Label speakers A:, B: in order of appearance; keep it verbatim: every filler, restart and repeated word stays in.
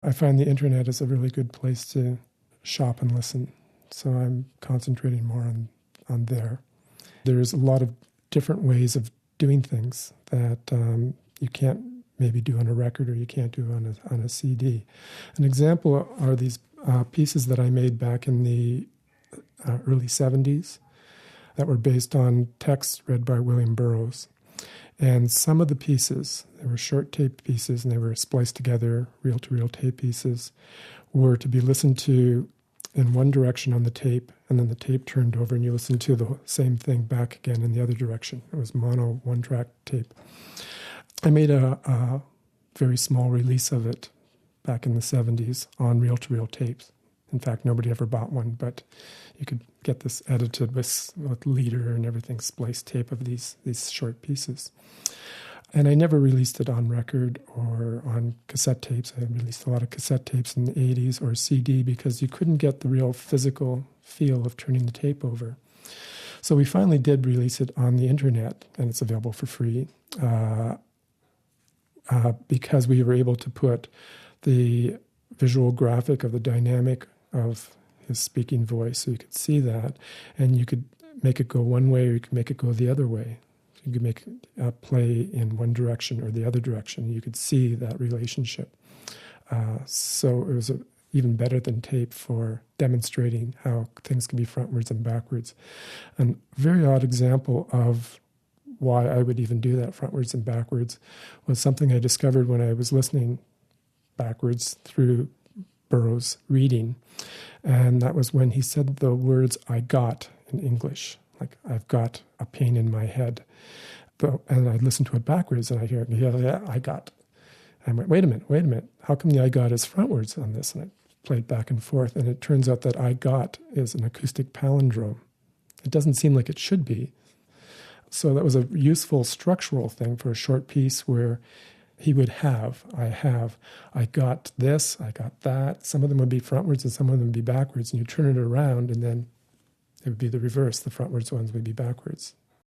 A: I find the internet is a really good place to shop and listen, so I'm concentrating more on, on there. There's a lot of different ways of doing things that um, you can't maybe do on a record or you can't do on a, on a C D. An example are these uh, pieces that I made back in the uh, early seventies that were based on texts read by William Burroughs. And some of the pieces, they were short tape pieces and they were spliced together, reel-to-reel tape pieces, were to be listened to in one direction on the tape, and then the tape turned over and you listened to the same thing back again in the other direction. It was mono, one-track tape. I made a, a very small release of it back in the seventies on reel-to-reel tapes. In fact, nobody ever bought one, but you could get this edited with, with leader and everything, spliced tape of these, these short pieces. And I never released it on record or on cassette tapes. I released a lot of cassette tapes in the eighties or C D because you couldn't get the real physical feel of turning the tape over. So we finally did release it on the internet, and it's available for free uh, uh, because we were able to put the visual graphic of the dynamic of his speaking voice, so you could see that, and you could make it go one way or you could make it go the other way. You could make a play in one direction or the other direction. You could see that relationship. Uh, so it was a, even better than tape for demonstrating how things can be frontwards and backwards. And a very odd example of why I would even do that frontwards and backwards was something I discovered when I was listening backwards through Burroughs' reading. And that was when he said the words "I got" in English. Like, I've got a pain in my head. And I listened to it backwards, and I hear, yeah, yeah, I got. I went, wait a minute, wait a minute. How come the I got is frontwards on this? And I played back and forth, and it turns out that I got is an acoustic palindrome. It doesn't seem like it should be. So that was a useful structural thing for a short piece where he would have, I have, I got this, I got that. Some of them would be frontwards and some of them would be backwards, and you turn it around, and then it would be the reverse. The frontwards ones would be backwards.